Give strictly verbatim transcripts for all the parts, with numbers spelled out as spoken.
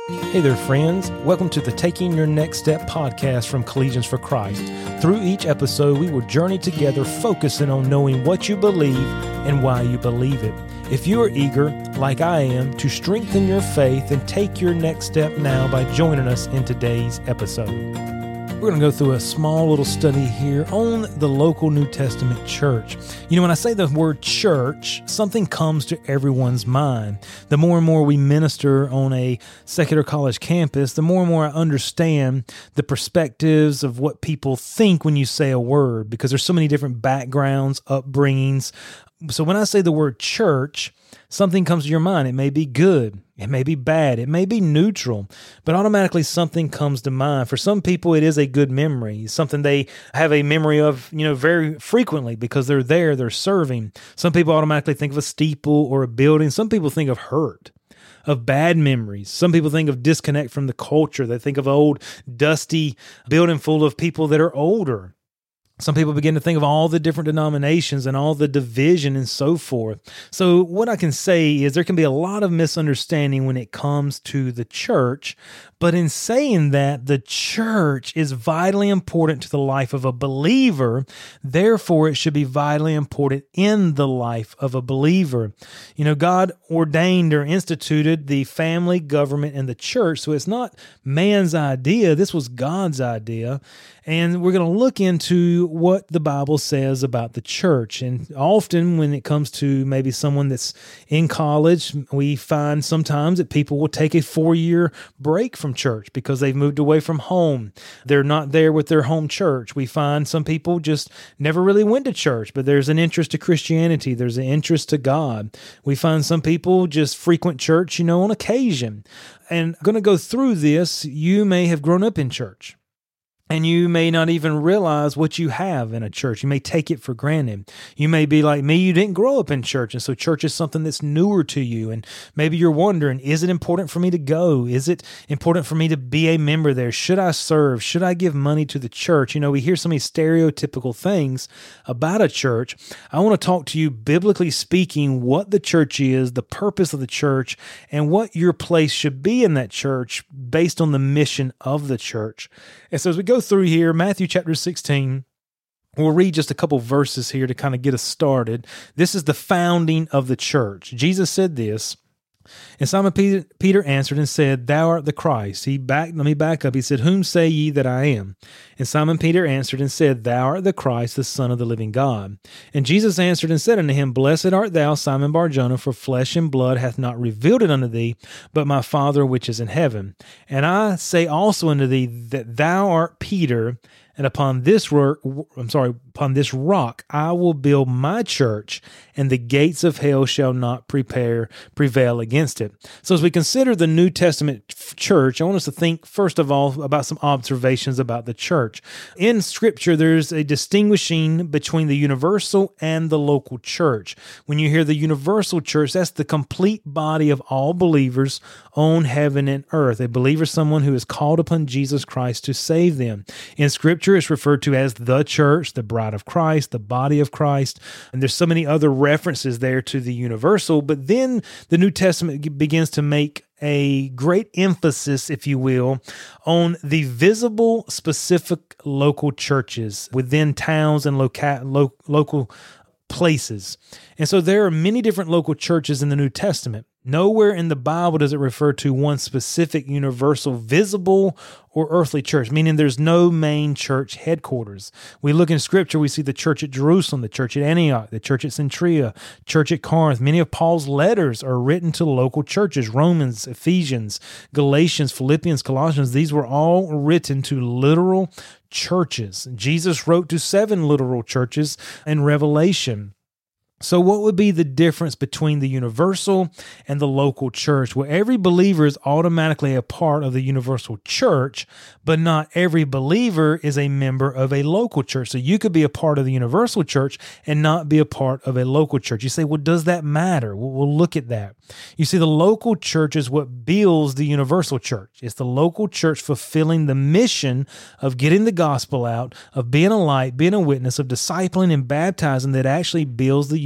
Hey there, friends. Welcome to the Taking Your Next Step podcast from Collegians for Christ. Through each episode, we will journey together focusing on knowing what you believe and why you believe it. If you are eager, like I am, to strengthen your faith and take your next step now by joining us in today's episode. We're going to go through a small little study here on the local New Testament church. You know, when I say the word church, something comes to everyone's mind. The more and more we minister on a secular college campus, the more and more I understand the perspectives of what people think when you say a word, because there's so many different backgrounds, upbringings. So when I say the word church, something comes to your mind. It may be good. It may be bad. It may be neutral, but automatically something comes to mind. For some people, it is a good memory, something they have a memory of, you know, very frequently because they're there, they're serving. Some people automatically think of a steeple or a building. Some people think of hurt, of bad memories. Some people think of disconnect from the culture. They think of an old, dusty building full of people that are older. Some people begin to think of all the different denominations and all the division and so forth. So what I can say is there can be a lot of misunderstanding when it comes to the church. But in saying that, the church is vitally important to the life of a believer. Therefore, it should be vitally important in the life of a believer. You know, God ordained or instituted the family, government, and the church. So it's not man's idea. This was God's idea. And we're going to look into what the Bible says about the church. And often when it comes to maybe someone that's in college, we find sometimes that people will take a four-year break from church because they've moved away from home. They're not there with their home church. We find some people just never really went to church, but there's an interest to Christianity. There's an interest to God. We find some people just frequent church, you know, on occasion. And I'm going to go through this. You may have grown up in church, and you may not even realize what you have in a church. You may take it for granted. You may be like me, you didn't grow up in church, and so church is something that's newer to you. And maybe you're wondering, is it important for me to go? Is it important for me to be a member there? Should I serve? Should I give money to the church? You know, we hear so many stereotypical things about a church. I want to talk to you, biblically speaking, what the church is, the purpose of the church, and what your place should be in that church based on the mission of the church. And so as we go through here, Matthew chapter sixteen, we'll read just a couple verses here to kind of get us started. This is the founding of the church. Jesus said this, and Simon Peter, Peter answered and said, "Thou art the Christ." He back, let me back up. He said, "Whom say ye that I am?" And Simon Peter answered and said, "Thou art the Christ, the Son of the living God." And Jesus answered and said unto him, "Blessed art thou, Simon Bar-Jonah, for flesh and blood hath not revealed it unto thee, but my Father which is in heaven. And I say also unto thee that thou art Peter, and upon this rock, I'm sorry, upon this rock I will build my church, and the gates of hell shall not prepare, prevail against it." So as we consider the New Testament church, I want us to think, first of all, about some observations about the church. In Scripture, there's a distinguishing between the universal and the local church. When you hear the universal church, that's the complete body of all believers on heaven and earth. A believer is someone who is called upon Jesus Christ to save them. In Scripture, it's referred to as the church, the bride of Christ, the body of Christ, and there's so many other references there to the universal. But then the New Testament begins to make a great emphasis, if you will, on the visible, specific local churches within towns and loca- lo- local places. And so there are many different local churches in the New Testament. Nowhere in the Bible does it refer to one specific universal, visible, or earthly church, meaning there's no main church headquarters. We look in Scripture, we see the church at Jerusalem, the church at Antioch, the church at Centuria, church at Corinth. Many of Paul's letters are written to local churches, Romans, Ephesians, Galatians, Philippians, Colossians. These were all written to literal churches. Jesus wrote to seven literal churches in Revelation. So what would be the difference between the universal and the local church? Well, every believer is automatically a part of the universal church, but not every believer is a member of a local church. So you could be a part of the universal church and not be a part of a local church. You say, well, does that matter? Well, we'll look at that. You see, the local church is what builds the universal church. It's the local church fulfilling the mission of getting the gospel out, of being a light, being a witness, of discipling and baptizing that actually builds the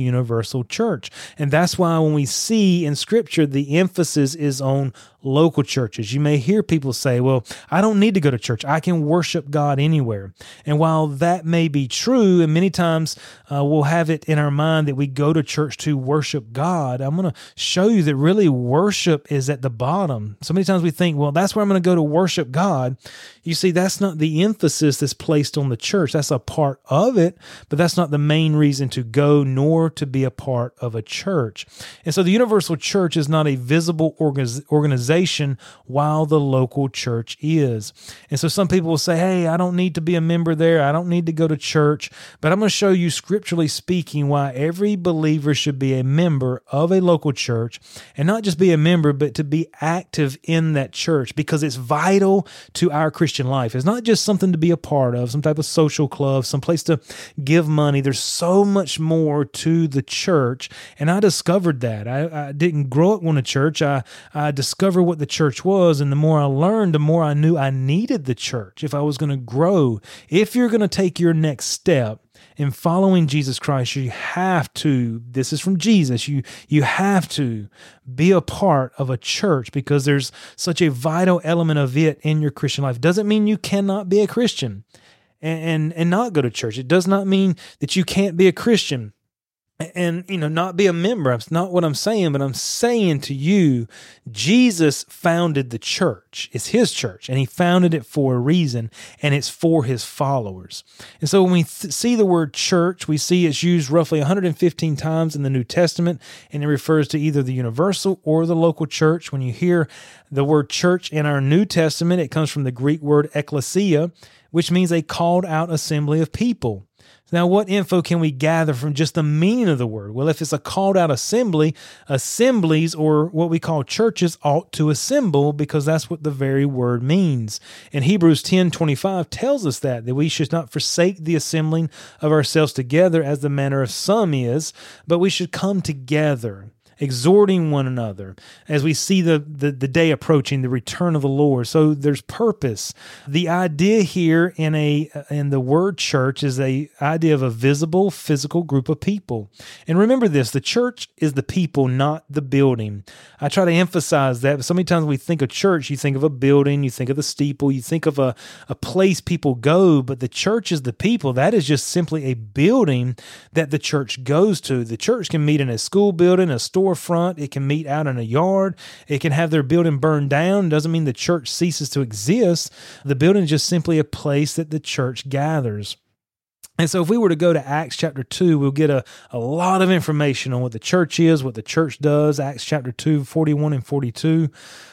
universal church. And that's why when we see in Scripture, the emphasis is on local churches. You may hear people say, well, I don't need to go to church. I can worship God anywhere. And while that may be true, and many times uh, we'll have it in our mind that we go to church to worship God, I'm going to show you that really worship is at the bottom. So many times we think, well, that's where I'm going to go to worship God. You see, that's not the emphasis that's placed on the church. That's a part of it, but that's not the main reason to go, nor to be a part of a church. And so the universal church is not a visible organization while the local church is. And so some people will say, hey, I don't need to be a member there. I don't need to go to church. But I'm going to show you, scripturally speaking, why every believer should be a member of a local church, and not just be a member, but to be active in that church, because it's vital to our Christian life. It's not just something to be a part of, some type of social club, some place to give money. There's so much more to the church. And I discovered that. I, I didn't grow up going to church. I, I discovered what the church was, and the more I learned, the more I knew I needed the church if I was going to grow. If you're going to take your next step in following Jesus Christ, you have to, this is from Jesus, you you have to be a part of a church, because there's such a vital element of it in your Christian life. Doesn't mean you cannot be a Christian and, and, and not go to church. It does not mean that you can't be a Christian and, you know, not be a member. That's not what I'm saying, but I'm saying to you, Jesus founded the church. It's his church, and he founded it for a reason, and it's for his followers. And so when we th- see the word church, we see it's used roughly one hundred fifteen times in the New Testament, and it refers to either the universal or the local church. When you hear the word church in our New Testament, it comes from the Greek word ekklesia, which means a called out assembly of people. Now, what info can we gather from just the meaning of the word? Well, if it's a called out assembly, assemblies, or what we call churches, ought to assemble, because that's what the very word means. And Hebrews ten twenty-five tells us that, that we should not forsake the assembling of ourselves together as the manner of some is, but we should come together, exhorting one another as we see the, the, the day approaching, the return of the Lord. So there's purpose. The idea here in a in the word church is a idea of a visible, physical group of people. And remember this, the church is the people, not the building. I try to emphasize that. So many times when we think of church, you think of a building, you think of the steeple, you think of a, a place people go, but the church is the people. That is just simply a building that the church goes to. The church can meet in a school building, a store front, it can meet out in a yard, it can have their building burned down. Doesn't mean the church ceases to exist. The building is just simply a place that the church gathers. And so if we were to go to Acts chapter two, we'll get a, a lot of information on what the church is, what the church does. Acts chapter two, forty-one and forty-two.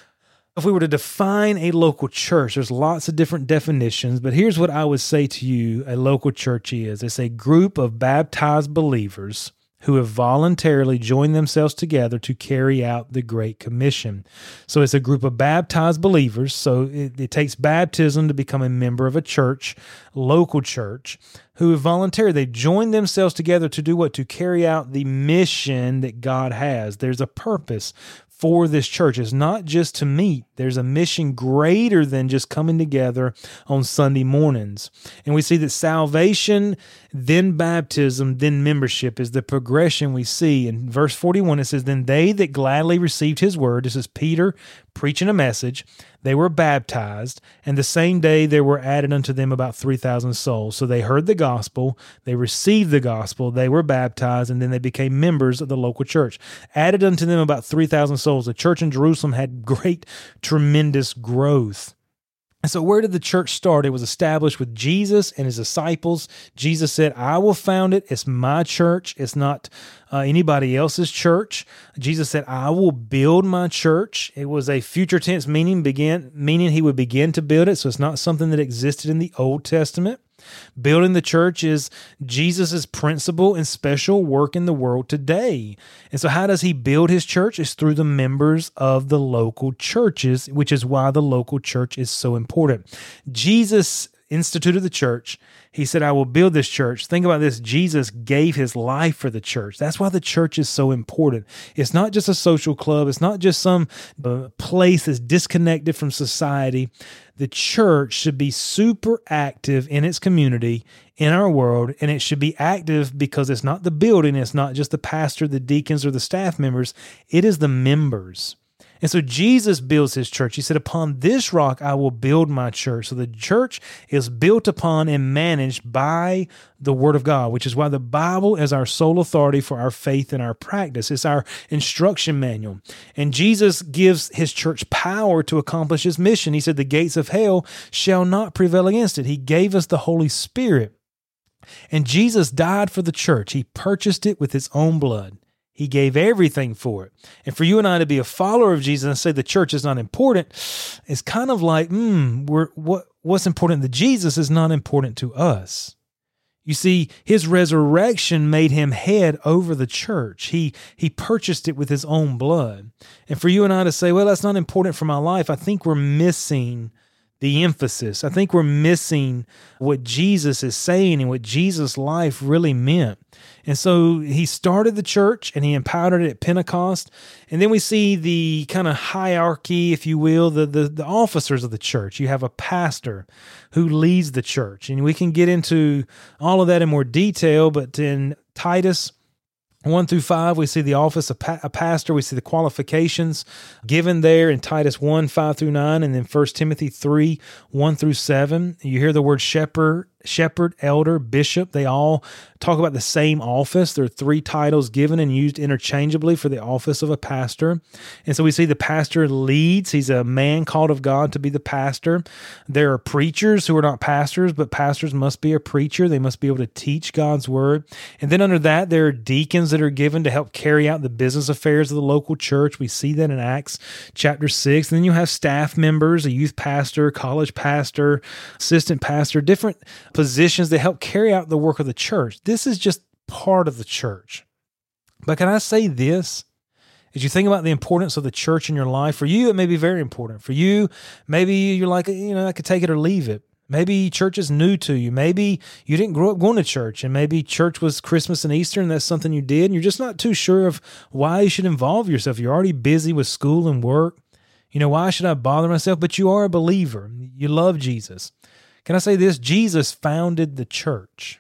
If we were to define a local church, there's lots of different definitions, but here's what I would say to you a local church is. It's a group of baptized believers who have voluntarily joined themselves together to carry out the Great Commission. So it's a group of baptized believers. So it, it takes baptism to become a member of a church, local church, who have voluntarily, they joined themselves together to do what? To carry out the mission that God has. There's a purpose for this church. It's not just to meet. There's a mission greater than just coming together on Sunday mornings. And we see that salvation, then baptism, then membership is the progression we see. In verse forty-one, it says, "Then they that gladly received his word," this is Peter preaching a message, "they were baptized, and the same day there were added unto them about three thousand souls." So they heard the gospel, they received the gospel, they were baptized, and then they became members of the local church. Added unto them about three thousand souls. The church in Jerusalem had great, tremendous growth. And so where did the church start? It was established with Jesus and his disciples. Jesus said, "I will found it. It's my church. It's not uh, anybody else's church." Jesus said, "I will build my church." It was a future tense meaning, begin, meaning he would begin to build it. So it's not something that existed in the Old Testament. Building the church is Jesus' principal and special work in the world today. And so how does he build his church? It's through the members of the local churches, which is why the local church is so important. Jesus instituted the church. He said, I will build this church. Think about this. Jesus gave his life for the church. That's why the church is so important. It's not just a social club. It's not just some uh, place that's disconnected from society. The church should be super active in its community, in our world, and it should be active because it's not the building. It's not just the pastor, the deacons, or the staff members. It is the members. And so Jesus builds his church. He said, upon this rock, I will build my church. So the church is built upon and managed by the Word of God, which is why the Bible is our sole authority for our faith and our practice. It's our instruction manual. And Jesus gives his church power to accomplish his mission. He said, the gates of hell shall not prevail against it. He gave us the Holy Spirit. And Jesus died for the church. He purchased it with his own blood. He gave everything for it. And for you and I to be a follower of Jesus and say the church is not important, it's kind of like, hmm, we're, what, what's important to Jesus is not important to us. You see, his resurrection made him head over the church. He, he purchased it with his own blood. And for you and I to say, well, that's not important for my life, I think we're missing the emphasis. I think we're missing what Jesus is saying and what Jesus' life really meant. And so he started the church and he empowered it at Pentecost. And then we see the kind of hierarchy, if you will, the, the, the officers of the church. You have a pastor who leads the church. And we can get into all of that in more detail, but in Titus one through five, we see the office of pa- a pastor. We see the qualifications given there in Titus one, five through nine, and then First Timothy three, one through seven. You hear the word shepherd, shepherd, elder, bishop. They all talk about the same office. There are three titles given and used interchangeably for the office of a pastor. And so we see the pastor leads. He's a man called of God to be the pastor. There are preachers who are not pastors, but pastors must be a preacher. They must be able to teach God's word. And then under that, there are deacons that are given to help carry out the business affairs of the local church. We see that in Acts chapter six. And then you have staff members, a youth pastor, college pastor, assistant pastor, different positions that help carry out the work of the church. This is just part of the church. But can I say this? As you think about the importance of the church in your life, for you, it may be very important. For you, maybe you're like, you know, I could take it or leave it. Maybe church is new to you. Maybe you didn't grow up going to church, and maybe church was Christmas and Easter, and that's something you did, and you're just not too sure of why you should involve yourself. You're already busy with school and work. You know, why should I bother myself? But you are a believer. You love Jesus. Can I say this? Jesus founded the church.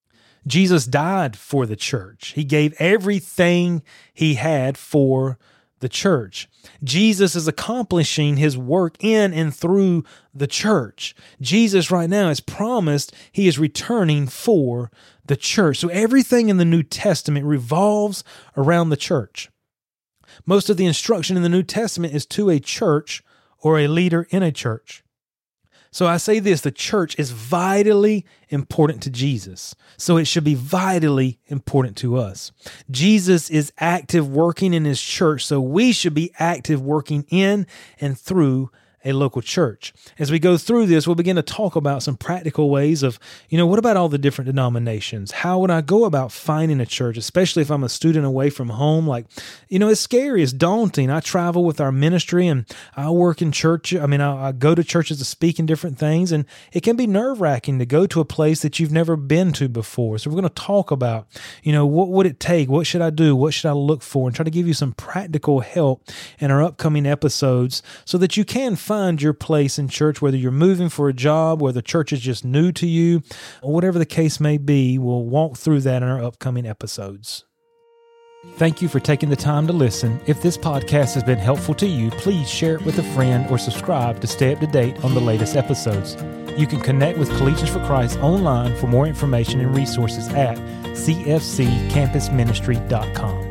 Jesus died for the church. He gave everything he had for the church. Jesus is accomplishing his work in and through the church. Jesus right now has promised he is returning for the church. So everything in the New Testament revolves around the church. Most of the instruction in the New Testament is to a church or a leader in a church. So I say this, the church is vitally important to Jesus. So it should be vitally important to us. Jesus is active working in his church, so we should be active working in and through a local church. As we go through this, we'll begin to talk about some practical ways of, you know, what about all the different denominations? How would I go about finding a church, especially if I'm a student away from home? Like, you know, it's scary, it's daunting. I travel with our ministry and I work in church. I mean, I, I go to churches to speak in different things, and it can be nerve-wracking to go to a place that you've never been to before. So we're going to talk about, you know, what would it take? What should I do? What should I look for? And try to give you some practical help in our upcoming episodes so that you can find your place in church, whether you're moving for a job, whether church is just new to you, or whatever the case may be. We'll walk through that in our upcoming episodes. Thank you for taking the time to listen. If this podcast has been helpful to you, please share it with a friend or subscribe to stay up to date on the latest episodes. You can connect with Collegians for Christ online for more information and resources at c f c campus ministry dot com.